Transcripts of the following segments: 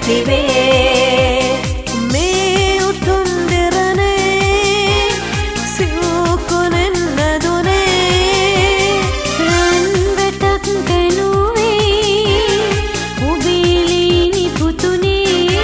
ඇතිවේ මේ උතුම් දෙරනේ සිව්කුණෙන් නැදුනේ රන්වැටක් කැනුවේ ඔබේලීනි පුතුනේ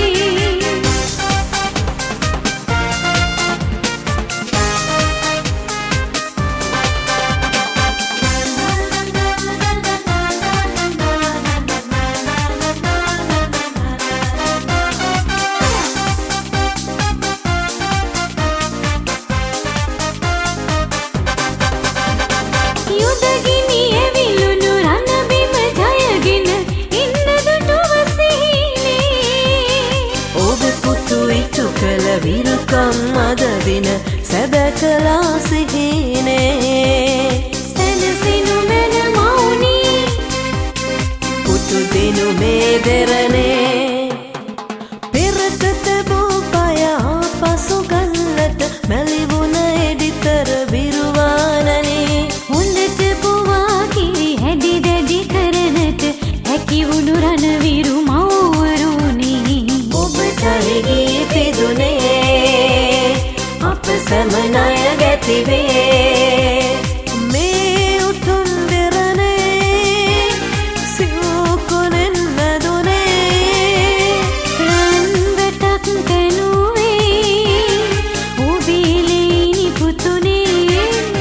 විරුකම් අද දින සැබෑ කලා සිහිනේ සැනසෙනු මැන මෞනි පුතු දිනු මේ දෙරනේ පෙරට තැබූ පය ආපසු ගල්ලට මැලිවුණ එඩිතර විරුවානනේ හොඳට පුවා කිරි හැඩි දැඩි කරනට හැකිවුණු රණවිරු මව්වරුනි ඔබටයි පිදුනේ අප සැමනය ගැතිවේ මේ උතුම් දෙරනේ සිව්කුණෙන් නැදුනේ රන්වැටක් කැනුවේ ඔබේලීනි පුතුනේ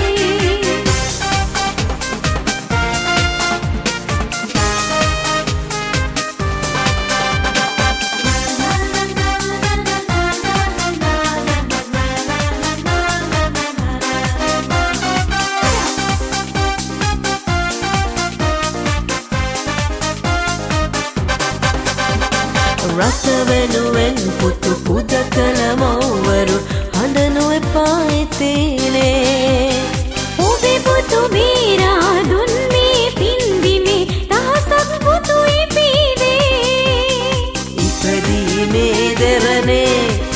රස වෙනුවෙන් පුතු පුද කළ මව්වරු හඬනු එපා ඉතිනේ ඔබේ පුතු බේරා දුන් මේ පින්දිමේ දහසක් පුතු ඉපීදේ ඉපදීමේ දෙරනේ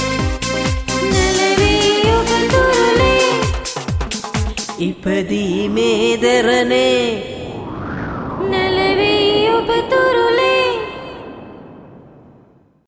නැලවී ඔබ තුරුලේ ඉපදීමේ දෙරනේ නැලවී